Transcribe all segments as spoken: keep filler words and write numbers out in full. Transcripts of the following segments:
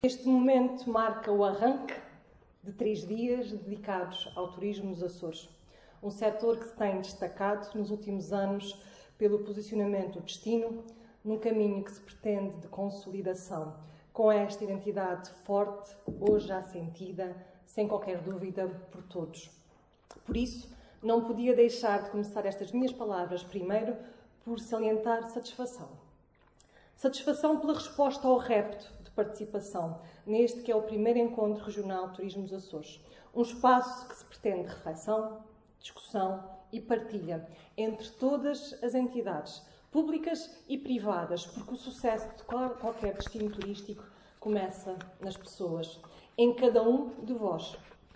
Este momento marca o arranque de três dias dedicados ao turismo nos Açores, um setor que se tem destacado nos últimos anos pelo posicionamento do destino num caminho que se pretende de consolidação, com esta identidade forte, hoje já sentida, sem qualquer dúvida, por todos. Por isso, não podia deixar de começar estas minhas palavras, primeiro, por salientar satisfação. Satisfação pela resposta ao repto de participação neste que é o primeiro Encontro Regional de Turismo dos Açores. Um espaço que se pretende reflexão, discussão e partilha entre todas as entidades, públicas e privadas, porque o sucesso de qualquer destino turístico começa nas pessoas, em cada um de vós.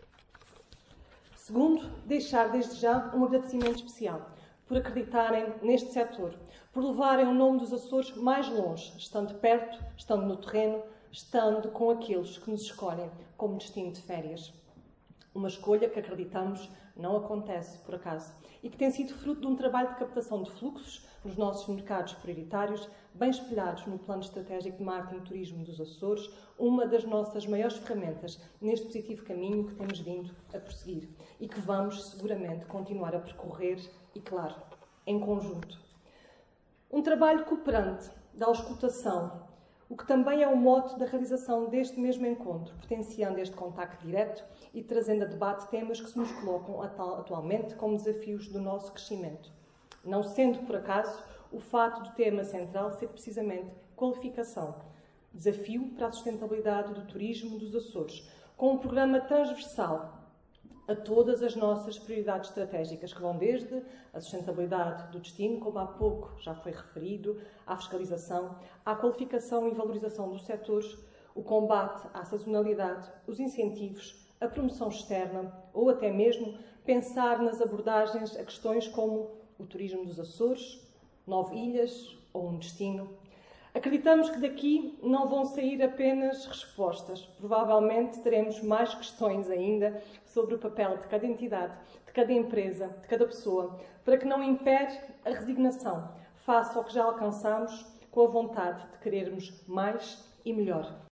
Segundo, deixar desde já um agradecimento especial por acreditarem neste setor, por levarem o nome dos Açores mais longe, estando perto, estando no terreno, estando com aqueles que nos escolhem como destino de férias. Uma escolha que acreditamos não acontece por acaso e que tem sido fruto de um trabalho de captação de fluxos nos nossos mercados prioritários, bem espelhados no Plano Estratégico de Marketing e Turismo dos Açores, uma das nossas maiores ferramentas neste positivo caminho que temos vindo a prosseguir e que vamos seguramente continuar a percorrer e, claro, em conjunto. Um trabalho cooperante da auscultação, o que também é o mote da realização deste mesmo encontro, potenciando este contacto direto e trazendo a debate temas que se nos colocam atualmente como desafios do nosso crescimento. Não sendo, por acaso, o fato do tema central ser precisamente qualificação, desafio para a sustentabilidade do turismo dos Açores, com um programa transversal a todas as nossas prioridades estratégicas, que vão desde a sustentabilidade do destino, como há pouco já foi referido, à fiscalização, à qualificação e valorização dos setores, o combate à sazonalidade, os incentivos, a promoção externa ou até mesmo pensar nas abordagens a questões como o turismo dos Açores, nove ilhas ou um destino. Acreditamos que daqui não vão sair apenas respostas. Provavelmente teremos mais questões ainda sobre o papel de cada entidade, de cada empresa, de cada pessoa, para que não impere a resignação face ao que já alcançamos, com a vontade de querermos mais e melhor.